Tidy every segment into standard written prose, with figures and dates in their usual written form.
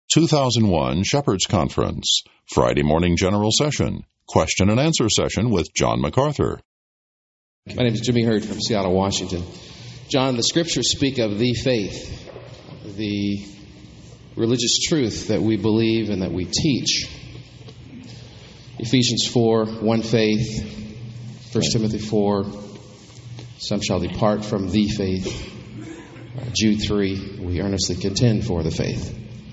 2001 Shepherd's Conference, Friday morning general session, question and answer session with John MacArthur. My name is Jimmy Hurd from Seattle, Washington. John, the scriptures speak of the faith, the religious truth that we believe and that we teach. Ephesians 4, one faith. 1 Timothy 4, some shall depart from the faith. Jude 3, we earnestly contend for the faith.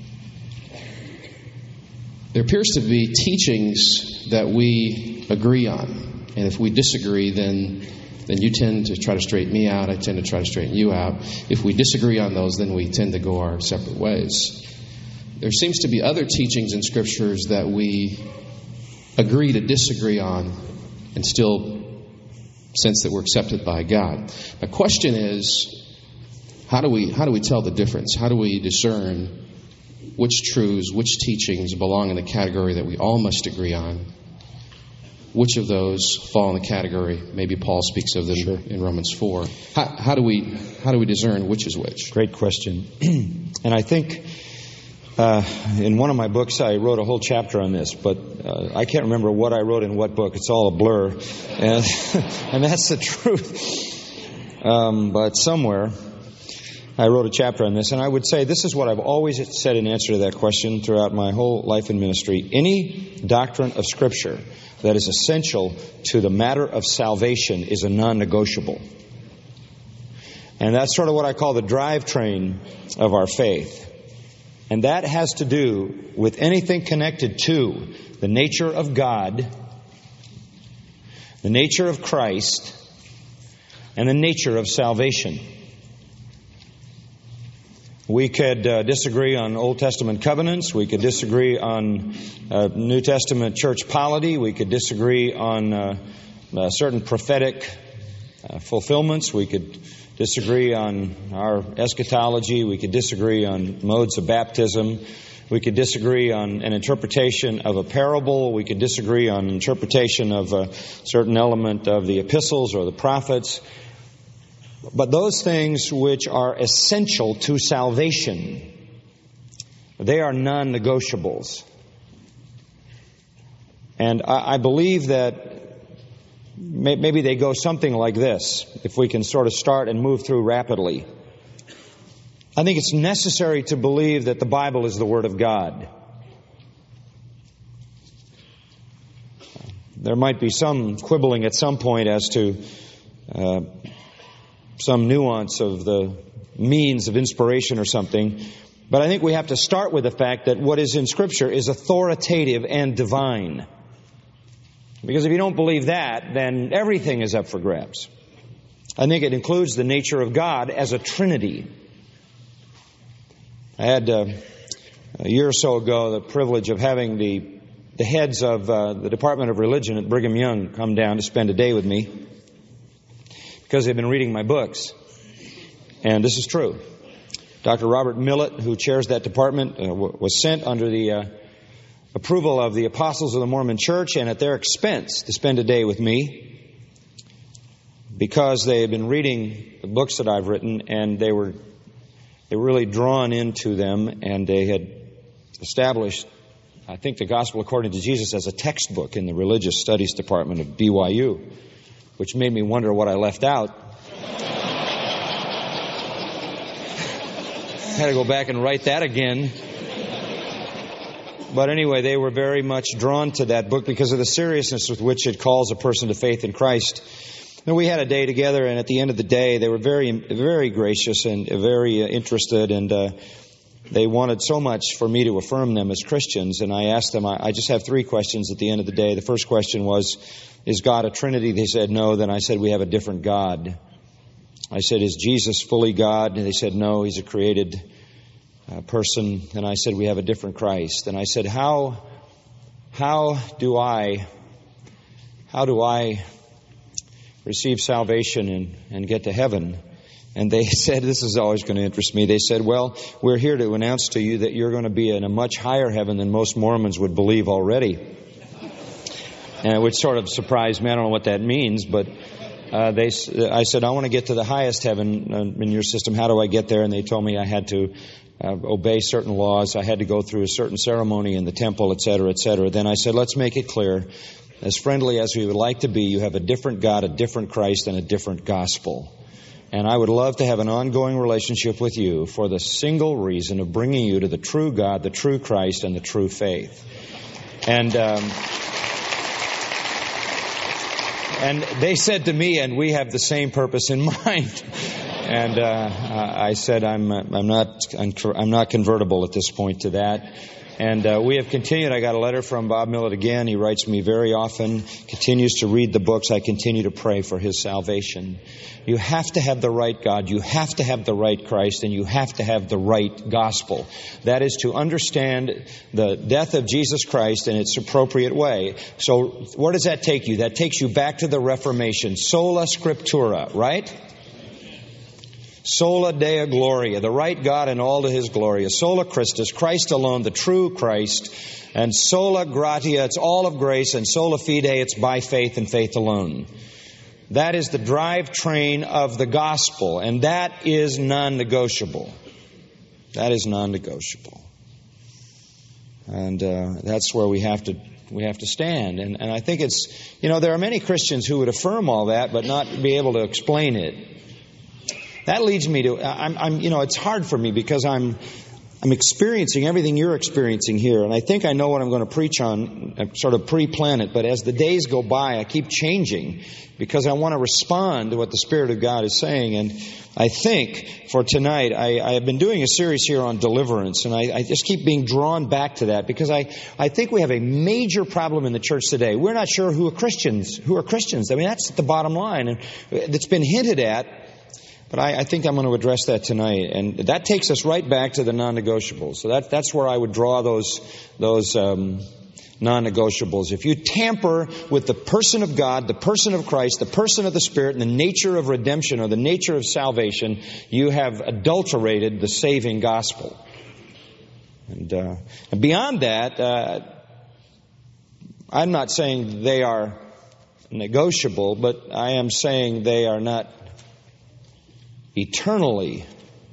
There appears to be teachings that we agree on. And if we disagree, then you tend to try to straighten me out. I tend to try to straighten you out. If we disagree on those, then we tend to go our separate ways. There seems to be other teachings in Scriptures that we agree to disagree on and still sense that we're accepted by God. My question is, how do we tell the difference? How do we discern which truths, which teachings belong in the category that we all must agree on? Which of those fall in the category? Maybe Paul speaks of them in Romans 4. How do we discern which is which? Great question. And I think in one of my books I wrote a whole chapter on this, but I can't remember what I wrote in what book. It's all a blur, and that's the truth. But somewhere I wrote a chapter on this, and I would say this is what I've always said in answer to that question throughout my whole life in ministry. Any doctrine of Scripture that is essential to the matter of salvation is a non-negotiable. And that's sort of what I call the drivetrain of our faith. And that has to do with anything connected to the nature of God, the nature of Christ, and the nature of salvation. We could disagree on Old Testament covenants. We could disagree on New Testament church polity. We could disagree on certain prophetic fulfillments. We could disagree on our eschatology. We could disagree on modes of baptism. We could disagree on an interpretation of a parable. We could disagree on interpretation of a certain element of the epistles or the prophets. But those things which are essential to salvation, they are non-negotiables. And I believe that maybe they go something like this, if we can sort of start and move through rapidly. I think it's necessary to believe that the Bible is the Word of God. There might be some quibbling at some point as to some nuance of the means of inspiration or something. But I think we have to start with the fact that what is in Scripture is authoritative and divine. Because if you don't believe that, then everything is up for grabs. I think it includes the nature of God as a Trinity. I had a year or so ago the privilege of having the heads of the Department of Religion at Brigham Young come down to spend a day with me, because they've been reading my books. And this is true. Dr. Robert Millett, who chairs that department, was sent under the approval of the Apostles of the Mormon Church and at their expense to spend a day with me, because they had been reading the books that I've written, and they were really drawn into them, and they had established, I think, the Gospel According to Jesus as a textbook in the Religious Studies Department of BYU, which made me wonder what I left out. Had to go back and write that again. But anyway, they were very much drawn to that book because of the seriousness with which it calls a person to faith in Christ. And we had a day together, and at the end of the day, they were very, very gracious and very interested, and they wanted so much for me to affirm them as Christians. And I asked them, I just have 3 questions at the end of the day. The first question was, is God a Trinity? They said no. Then I said, we have a different God. I said, is Jesus fully God? And they said, no, he's a created person. And I said, we have a different Christ. And I said, how do I receive salvation and get to heaven? And they said, this is always going to interest me. They said, well, we're here to announce to you that you're going to be in a much higher heaven than most Mormons would believe already. Which sort of surprised me. I don't know what that means, but I said, I want to get to the highest heaven in your system. How do I get there? And they told me I had to obey certain laws. I had to go through a certain ceremony in the temple, etc., etc. Then I said, let's make it clear. As friendly as we would like to be, you have a different God, a different Christ, and a different gospel. And I would love to have an ongoing relationship with you for the single reason of bringing you to the true God, the true Christ, and the true faith. And they said to me, and we have the same purpose in mind. And I said, I'm not convertible at this point to that. And we have continued. I got a letter from Bob Millett again. He writes me very often, continues to read the books. I continue to pray for his salvation. You have to have the right God. You have to have the right Christ. And you have to have the right gospel. That is to understand the death of Jesus Christ in its appropriate way. So where does that take you? That takes you back to the Reformation. Sola Scriptura, right? Sola Deo Gloria, the right God in all to His glory. Sola Christus, Christ alone, the true Christ. And sola gratia, it's all of grace. And sola fide, it's by faith and faith alone. That is the drivetrain of the gospel. And that is non-negotiable. That is non-negotiable. And that's where we have to stand. And I think it's, there are many Christians who would affirm all that, but not be able to explain it. That leads me to, it's hard for me because I'm experiencing everything you're experiencing here, and I think I know what I'm going to preach on. I sort of pre-plan it, but as the days go by, I keep changing because I want to respond to what the Spirit of God is saying. And I think for tonight, I have been doing a series here on deliverance, and I just keep being drawn back to that because I think we have a major problem in the church today. We're not sure who are Christians. I mean, that's the bottom line, and it's been hinted at. But I think I'm going to address that tonight, and that takes us right back to the non-negotiables. So that's where I would draw those non-negotiables. If you tamper with the person of God, the person of Christ, the person of the Spirit, and the nature of redemption or the nature of salvation, you have adulterated the saving gospel. And beyond that, I'm not saying they are negotiable, but I am saying they are not eternally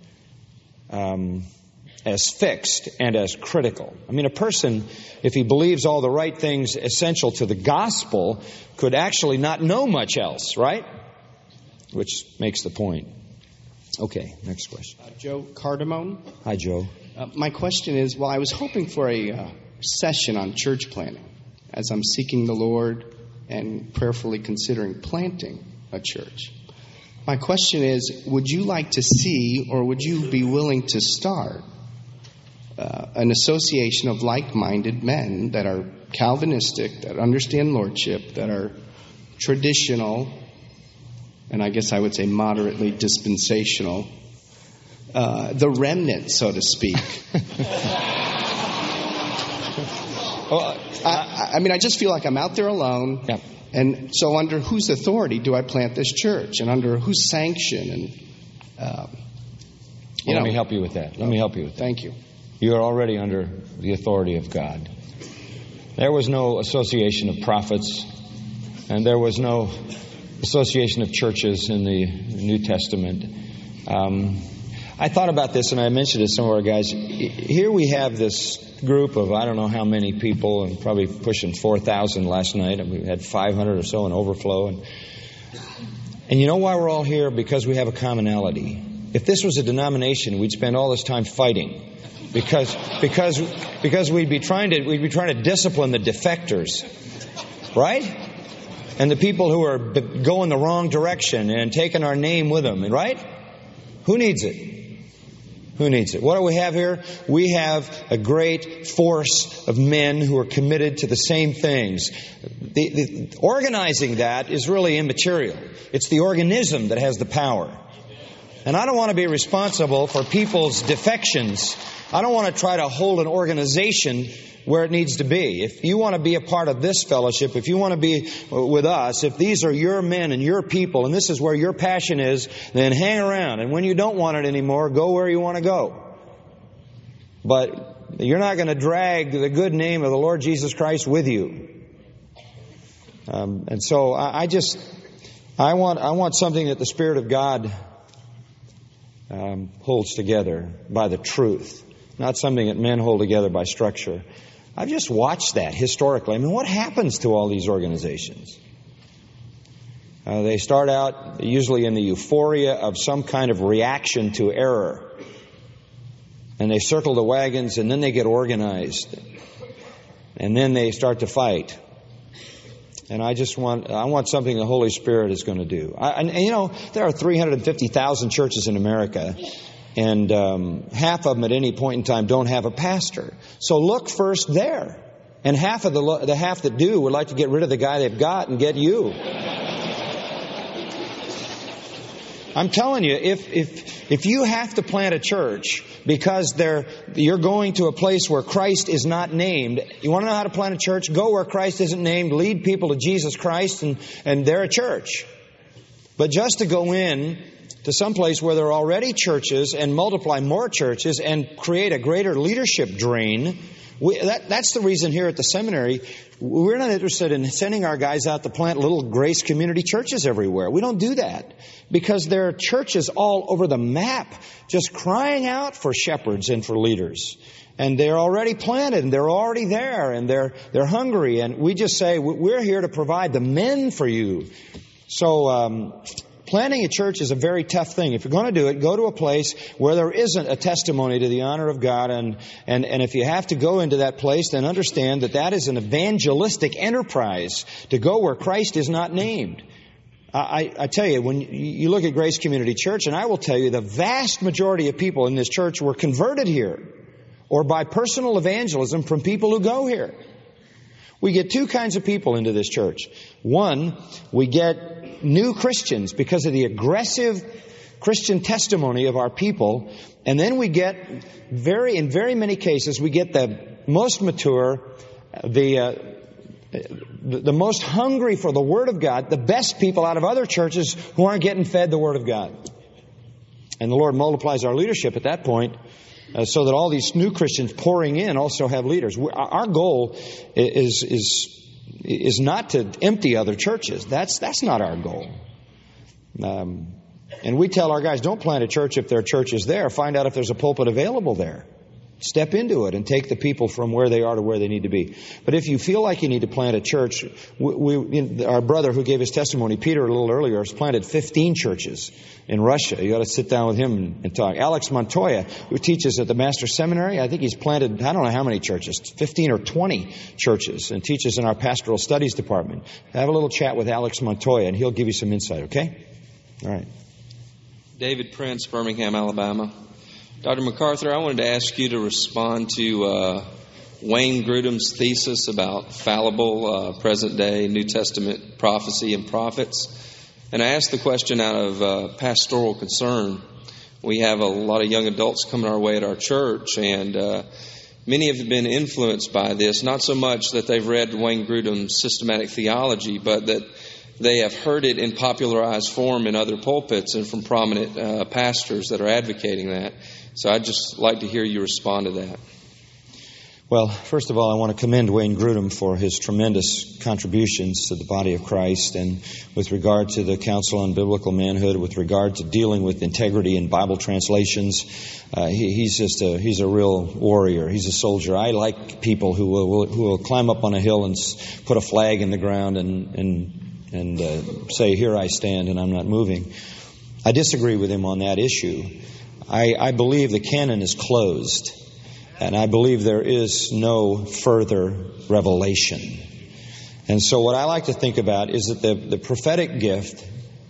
as fixed and as critical. I mean, a person, if he believes all the right things essential to the gospel, could actually not know much else, right? Which makes the point. Okay, next question. Joe Cardamone. Hi, Joe. My question is, I was hoping for a session on church planting as I'm seeking the Lord and prayerfully considering planting a church. My question is, would you like to see, or would you be willing to start an association of like-minded men that are Calvinistic, that understand lordship, that are traditional, and I guess I would say moderately dispensational, the remnant, so to speak? I just feel like I'm out there alone. Yeah. And so under whose authority do I plant this church? And under whose sanction? And let me help you with that. Thank you. You are already under the authority of God. There was no association of prophets, and there was no association of churches in the New Testament. I thought about this, and I mentioned it to some of our guys. Here we have this group of I don't know how many people, and probably pushing 4,000 last night. And we had 500 or so in overflow. And you know why we're all here? Because we have a commonality. If this was a denomination, we'd spend all this time fighting, because we'd be trying to discipline the defectors, right? And the people who are going the wrong direction and taking our name with them, right? Who needs it? Who needs it? What do we have here? We have a great force of men who are committed to the same things. The organizing that is really immaterial. It's the organism that has the power. And I don't want to be responsible for people's defections. I don't want to try to hold an organization where it needs to be. If you want to be a part of this fellowship, if you want to be with us, if these are your men and your people, and this is where your passion is, then hang around. And when you don't want it anymore, go where you want to go. But you're not going to drag the good name of the Lord Jesus Christ with you. And so I want something that the Spirit of God holds together by the truth, not something that men hold together by structure. I've just watched that historically. I mean, what happens to all these organizations? They start out usually in the euphoria of some kind of reaction to error. And they circle the wagons, and then they get organized. And then they start to fight. And I want something the Holy Spirit is going to do. And there are 350,000 churches in America, and half of them at any point in time don't have a pastor. So look first there. And half of the half that do would like to get rid of the guy they've got and get you. I'm telling you, if you have to plant a church because you're going to a place where Christ is not named, you want to know how to plant a church? Go where Christ isn't named, lead people to Jesus Christ, and they're a church. But just to go in to some place where there are already churches and multiply more churches and create a greater leadership drain, that's the reason here at the seminary we're not interested in sending our guys out to plant little Grace Community churches everywhere. We don't do that because there are churches all over the map just crying out for shepherds and for leaders. And they're already planted and they're already there and they're hungry. And we just say, we're here to provide the men for you. So planting a church is a very tough thing. If you're going to do it, go to a place where there isn't a testimony to the honor of God. And if you have to go into that place, then understand that is an evangelistic enterprise to go where Christ is not named. I tell you, when you look at Grace Community Church, and I will tell you the vast majority of people in this church were converted here or by personal evangelism from people who go here. We get two kinds of people into this church. One, we get new Christians because of the aggressive Christian testimony of our people. And then we get, in very many cases, we get the most mature, the most hungry for the Word of God, the best people out of other churches who aren't getting fed the Word of God. And the Lord multiplies our leadership at that point so that all these new Christians pouring in also have leaders. Our goal is not to empty other churches. That's not our goal. And we tell our guys, don't plant a church if there are churches there. Find out if there's a pulpit available there. Step into it and take the people from where they are to where they need to be. But if you feel like you need to plant a church, our brother who gave his testimony, Peter, a little earlier, has planted 15 churches in Russia. You ought to sit down with him and talk. Alex Montoya, who teaches at the Master Seminary, I think he's planted, I don't know how many churches, 15 or 20 churches, and teaches in our Pastoral Studies department. Have a little chat with Alex Montoya, and he'll give you some insight, okay? All right. David Prince, Birmingham, Alabama. Dr. MacArthur, I wanted to ask you to respond to Wayne Grudem's thesis about fallible present-day New Testament prophecy and prophets. And I asked the question out of pastoral concern. We have a lot of young adults coming our way at our church, and many have been influenced by this, not so much that they've read Wayne Grudem's systematic theology, but that they have heard it in popularized form in other pulpits and from prominent pastors that are advocating that. So I'd just like to hear you respond to that. Well, first of all, I want to commend Wayne Grudem for his tremendous contributions to the body of Christ, and with regard to the Council on Biblical Manhood, with regard to dealing with integrity in Bible translations. He's a real warrior. He's a soldier. I like people who will climb up on a hill and put a flag in the ground and say, "Here I stand, and I'm not moving." I disagree with him on that issue. I believe the canon is closed, and I believe there is no further revelation. And so what I like to think about is that the prophetic gift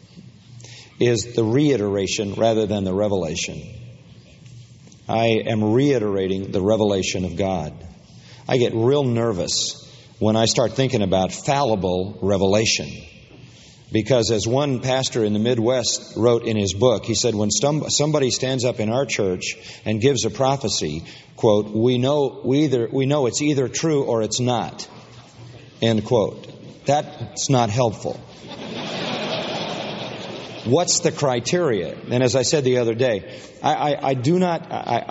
is the reiteration rather than the revelation. I am reiterating the revelation of God. I get real nervous when I start thinking about fallible revelation. Because as one pastor in the Midwest wrote in his book, he said, when somebody stands up in our church and gives a prophecy, quote, we know it's either true or it's not, end quote. That's not helpful. What's the criteria? And as I said the other day, I do not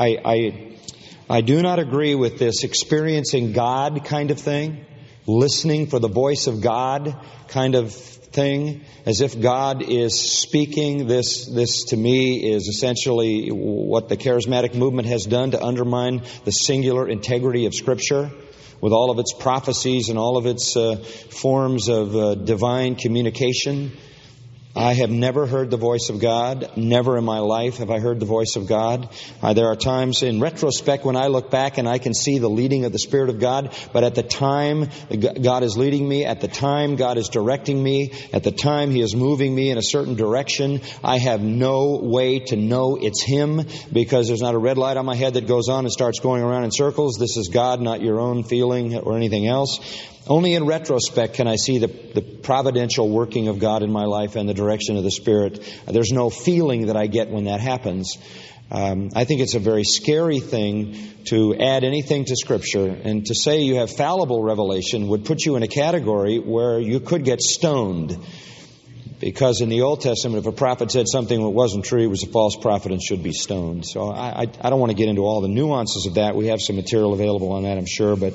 agree with this experiencing God kind of thing, listening for the voice of God kind of thing, as if God is speaking. This to me is essentially what the charismatic movement has done to undermine the singular integrity of Scripture, with all of its prophecies and all of its forms of divine communication. I have never heard the voice of God. Never in my life have I heard the voice of God. There are times in retrospect when I look back and I can see the leading of the Spirit of God. But at the time God is leading me, at the time God is directing me, at the time He is moving me in a certain direction, I have no way to know it's Him, because there's not a red light on my head that goes on and starts going around in circles. This is God, not your own feeling or anything else. Only in retrospect can I see the providential working of God in my life and the direction of the Spirit. There's no feeling that I get when that happens. I think it's a very scary thing to add anything to Scripture, and to say you have fallible revelation would put you in a category where you could get stoned. Because in the Old Testament, if a prophet said something that wasn't true, he was a false prophet and should be stoned. So I don't want to get into all the nuances of that. We have some material available on that, I'm sure, but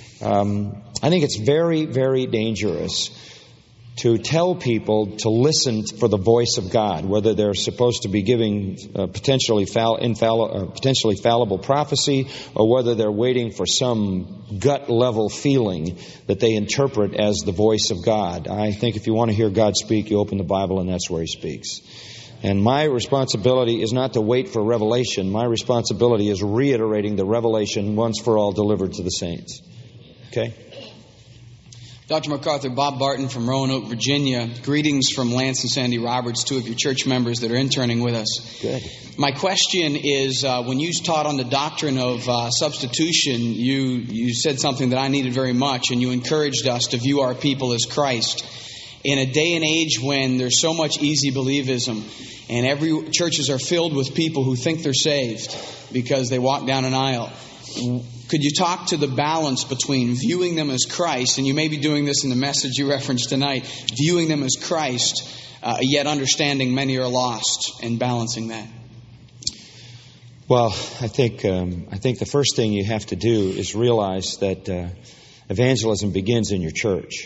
I think it's very, very dangerous to tell people to listen for the voice of God, whether they're supposed to be giving potentially fallible prophecy, or whether they're waiting for some gut-level feeling that they interpret as the voice of God. I think if you want to hear God speak, you open the Bible and that's where He speaks. And my responsibility is not to wait for revelation. My responsibility is reiterating the revelation once for all delivered to the saints. Okay? Dr. MacArthur, Bob Barton from Roanoke, Virginia. Greetings from Lance and Sandy Roberts, two of your church members that are interning with us. Good. My question is, when you taught on the doctrine of substitution, you said something that I needed very much, and you encouraged us to view our people as Christ. In a day and age when there's so much easy believism, and churches are filled with people who think they're saved because they walk down an aisle, could you talk to the balance between viewing them as Christ, and you may be doing this in the message you referenced tonight, viewing them as Christ, yet understanding many are lost, and balancing that? Well, I think the first thing you have to do is realize that evangelism begins in your church.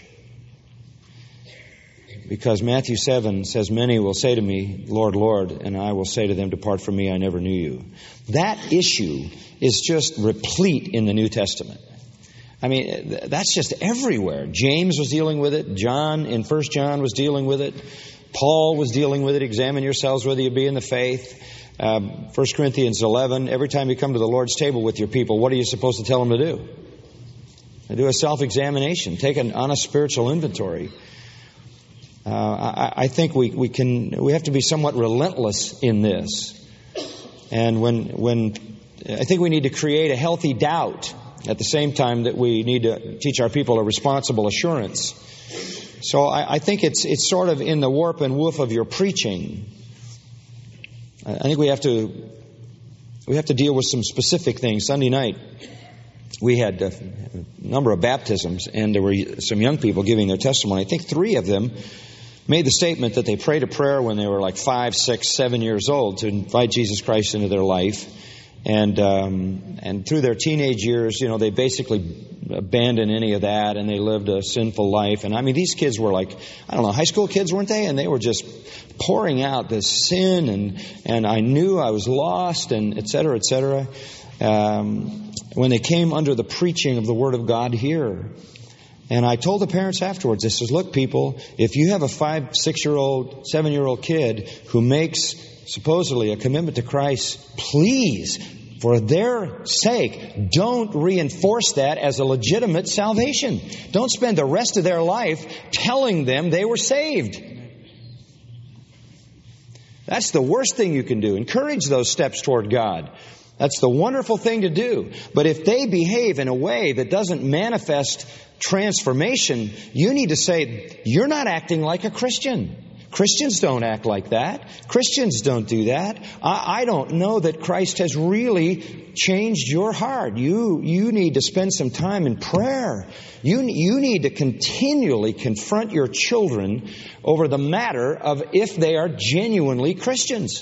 Because Matthew 7 says, "Many will say to me, Lord, Lord, and I will say to them, depart from me, I never knew you." That issue is just replete in the New Testament. I mean, that's just everywhere. James was dealing with it. John in 1 John was dealing with it. Paul was dealing with it. Examine yourselves whether you be in the faith. 1 Corinthians 11, every time you come to the Lord's table with your people, what are you supposed to tell them to do? Do a self-examination. Take an honest spiritual inventory. I think we have to be somewhat relentless in this, and when I think we need to create a healthy doubt at the same time that we need to teach our people a responsible assurance. So I think it's sort of in the warp and woof of your preaching. I think we have to deal with some specific things. Sunday night we had a number of baptisms, and there were some young people giving their testimony. I think 3 of them made the statement that they prayed a prayer when they were like 5, 6, 7 years old to invite Jesus Christ into their life. And through their teenage years, they basically abandoned any of that, and they lived a sinful life. And I mean, these kids were like, I don't know, high school kids, weren't they? And they were just pouring out this sin, and I knew I was lost, and et cetera, et cetera. When they came under the preaching of the Word of God here. And I told the parents afterwards, I says, look, people, if you have a 5, 6-year-old, 7-year-old kid who makes supposedly a commitment to Christ, please, for their sake, don't reinforce that as a legitimate salvation. Don't spend the rest of their life telling them they were saved. That's the worst thing you can do. Encourage those steps toward God. That's the wonderful thing to do. But if they behave in a way that doesn't manifest transformation, you need to say, you're not acting like a Christian. Christians don't act like that. Christians don't do that. I don't know that Christ has really changed your heart. You need to spend some time in prayer. You need to continually confront your children over the matter of if they are genuinely Christians.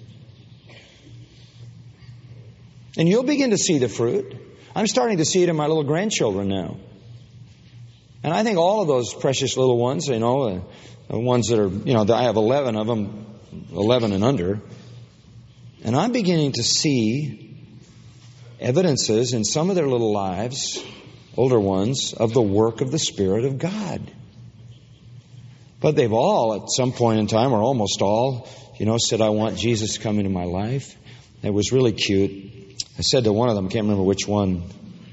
And you'll begin to see the fruit. I'm starting to see it in my little grandchildren now. And I think all of those precious little ones, ones that are, I have 11 of them, 11 and under. And I'm beginning to see evidences in some of their little lives, older ones, of the work of the Spirit of God. But they've all, at some point in time, or almost all, said, I want Jesus to come into my life. It was really cute. I said to one of them, I can't remember which one,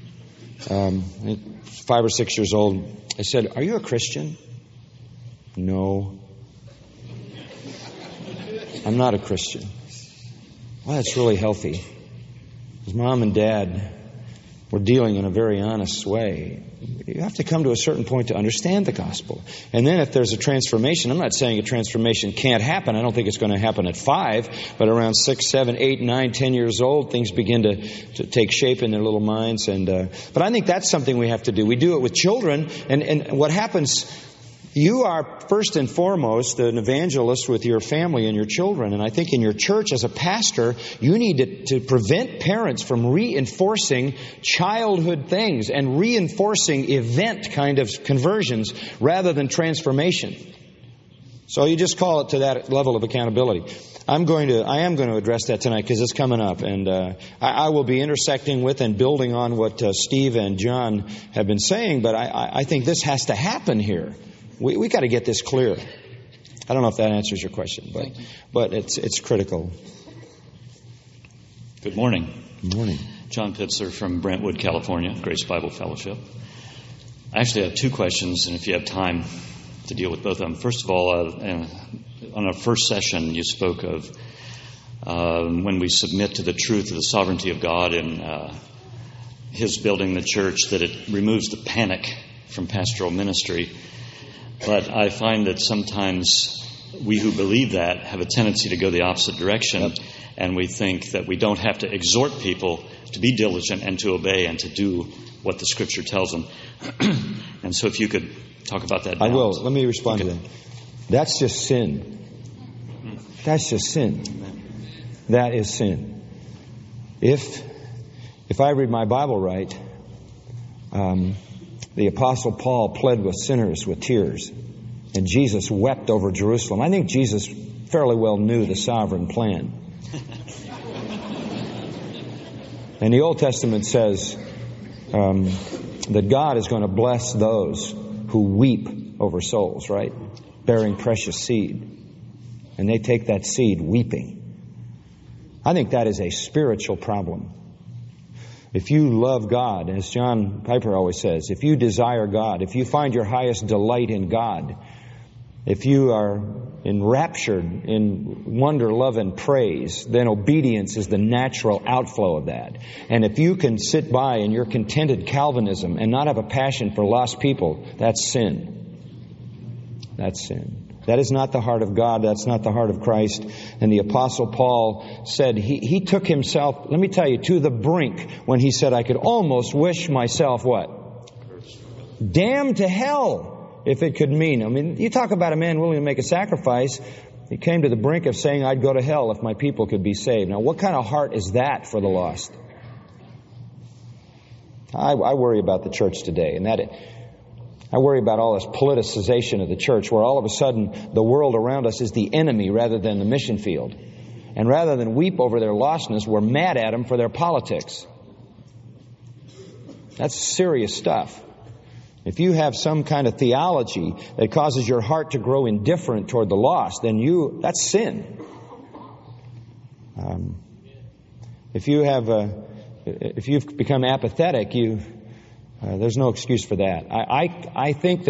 5 or 6 years old, I said, are you a Christian? No. I'm not a Christian. Well, that's really healthy. His mom and dad were dealing in a very honest way. You have to come to a certain point to understand the gospel. And then if there's a transformation, I'm not saying a transformation can't happen. I don't think it's going to happen at 5, but around 6, 7, 8, 9, 10 years old, things begin to take shape in their little minds. But I think that's something we have to do. We do it with children, and what happens, you are first and foremost an evangelist with your family and your children. And I think in your church as a pastor, you need to prevent parents from reinforcing childhood things and reinforcing event kind of conversions rather than transformation. So you just call it to that level of accountability. I am going to address that tonight because it's coming up. And I will be intersecting with and building on what Steve and John have been saying. But I think this has to happen here. We got to get this clear. I don't know if that answers your question, but it's critical. Good morning. Good morning. John Pitzer from Brentwood, California, Grace Bible Fellowship. I actually have 2 questions, and if you have time to deal with both of them. First of all, on our first session, you spoke of when we submit to the truth of the sovereignty of God and His building the church, that it removes the panic from pastoral ministry. But I find that sometimes we who believe that have a tendency to go the opposite direction. Yep. And we think that we don't have to exhort people to be diligent and to obey and to do what the Scripture tells them. And so if you could talk about that. I will. Let me respond to that. That's just sin. That's just sin. That is sin. If I read my Bible right, the Apostle Paul pled with sinners with tears, and Jesus wept over Jerusalem. I think Jesus fairly well knew the sovereign plan. And the Old Testament says that God is going to bless those who weep over souls, right? Bearing precious seed. And they take that seed weeping. I think that is a spiritual problem. If you love God, as John Piper always says, if you desire God, if you find your highest delight in God, if you are enraptured in wonder, love, and praise, then obedience is the natural outflow of that. And if you can sit by in your contented Calvinism and not have a passion for lost people, that's sin. That's sin. That is not the heart of God. That's not the heart of Christ. And the Apostle Paul said he took himself, let me tell you, to the brink when he said, I could almost wish myself what? Damned to hell, if it could mean. I mean, you talk about a man willing to make a sacrifice. He came to the brink of saying, I'd go to hell if my people could be saved. Now, what kind of heart is that for the lost? I worry about the church today, and I worry about all this politicization of the church, where all of a sudden the world around us is the enemy rather than the mission field. And rather than weep over their lostness, we're mad at them for their politics. That's serious stuff. If you have some kind of theology that causes your heart to grow indifferent toward the lost, then that's sin. If you've become apathetic, there's no excuse for that. I think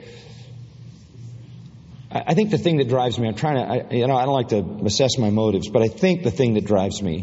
the thing that drives me, I don't like to assess my motives, but I think the thing that drives me,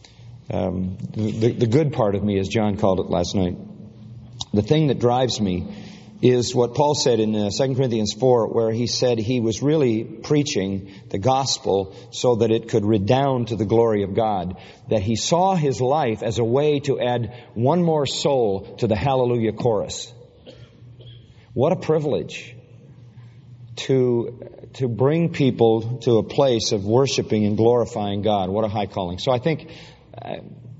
the good part of me, as John called it last night, the thing that drives me is what Paul said in 2 Corinthians 4, where he said he was really preaching the gospel so that it could redound to the glory of God. That he saw his life as a way to add one more soul to the hallelujah chorus. What a privilege to bring people to a place of worshiping and glorifying God. What a high calling. So I think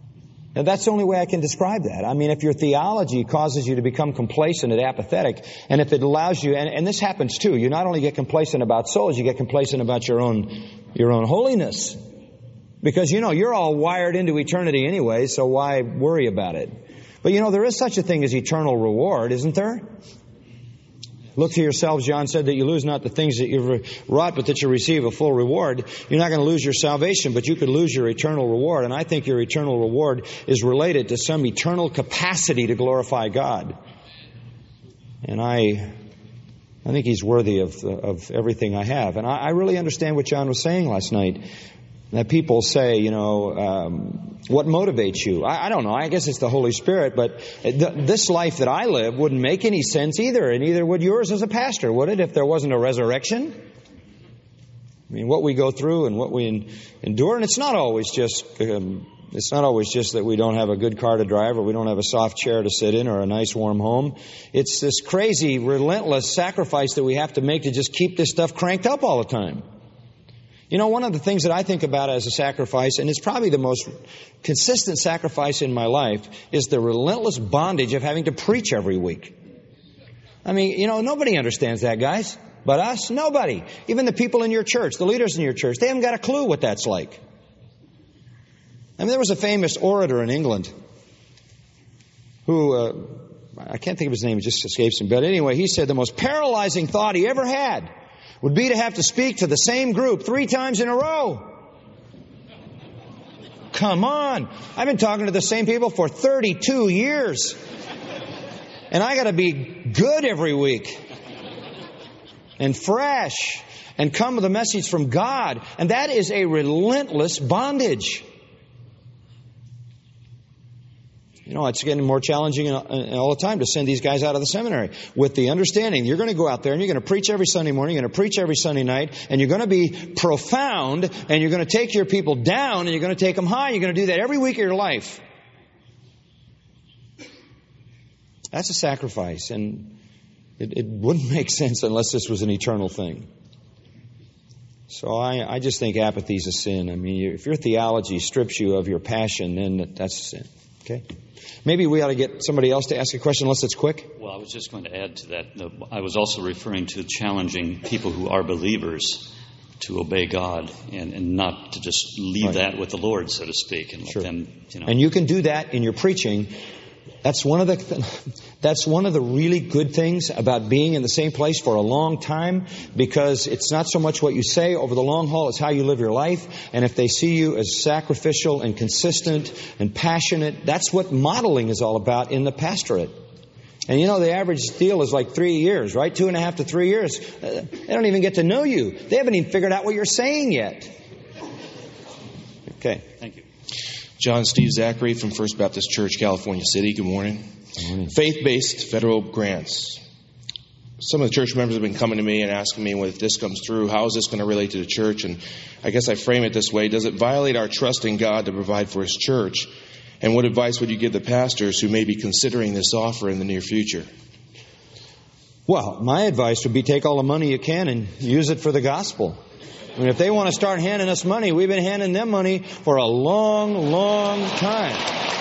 And that's the only way I can describe that. I mean, if your theology causes you to become complacent and apathetic, and if it allows you, and this happens too, you not only get complacent about souls, you get complacent about your own holiness. Because, you're all wired into eternity anyway, so why worry about it? But, there is such a thing as eternal reward, isn't there? Look to yourselves, John said, that you lose not the things that you've wrought, but that you receive a full reward. You're not going to lose your salvation, but you could lose your eternal reward. And I think your eternal reward is related to some eternal capacity to glorify God. And I think He's worthy of everything I have. And I really understand what John was saying last night. That people say, what motivates you? I don't know. I guess it's the Holy Spirit. But this life that I live wouldn't make any sense either. And neither would yours as a pastor, would it, if there wasn't a resurrection? I mean, what we go through and what we endure. And it's not always just that we don't have a good car to drive or we don't have a soft chair to sit in or a nice warm home. It's this crazy, relentless sacrifice that we have to make to just keep this stuff cranked up all the time. One of the things that I think about as a sacrifice, and it's probably the most consistent sacrifice in my life, is the relentless bondage of having to preach every week. I mean, nobody understands that, guys. But us, nobody. Even the people in your church, the leaders in your church, they haven't got a clue what that's like. I mean, there was a famous orator in England who, I can't think of his name, it just escapes me. But anyway, he said the most paralyzing thought he ever had would be to have to speak to the same group 3 times in a row. Come on. I've been talking to the same people for 32 years. And I got to be good every week. And fresh. And come with a message from God. And that is a relentless bondage. It's getting more challenging all the time to send these guys out of the seminary with the understanding you're going to go out there and you're going to preach every Sunday morning, you're going to preach every Sunday night, and you're going to be profound, and you're going to take your people down, and you're going to take them high. You're going to do that every week of your life. That's a sacrifice, and it wouldn't make sense unless this was an eternal thing. So I just think apathy is a sin. I mean, if your theology strips you of your passion, then that's a sin. Okay? Maybe we ought to get somebody else to ask a question unless it's quick. Well, I was just going to add to that. I was also referring to challenging people who are believers to obey God and not to just leave that with the Lord, so to speak, and let them, And you can do that in your preaching. That's one of the really good things about being in the same place for a long time, because it's not so much what you say over the long haul, it's how you live your life. And if they see you as sacrificial and consistent and passionate, that's what modeling is all about in the pastorate. And the average deal is like 3 years, right? 2.5 to 3 years. They don't even get to know you. They haven't even figured out what you're saying yet. Okay. Thank you. John Steve Zachary from First Baptist Church, California City. Good morning. Good morning. Faith-based federal grants. Some of the church members have been coming to me and asking me, well, if this comes through, how is this going to relate to the church? And I guess I frame it this way. Does it violate our trust in God to provide for His church? And what advice would you give the pastors who may be considering this offer in the near future? Well, my advice would be take all the money you can and use it for the gospel. I mean, if they want to start handing us money, we've been handing them money for a long, long time.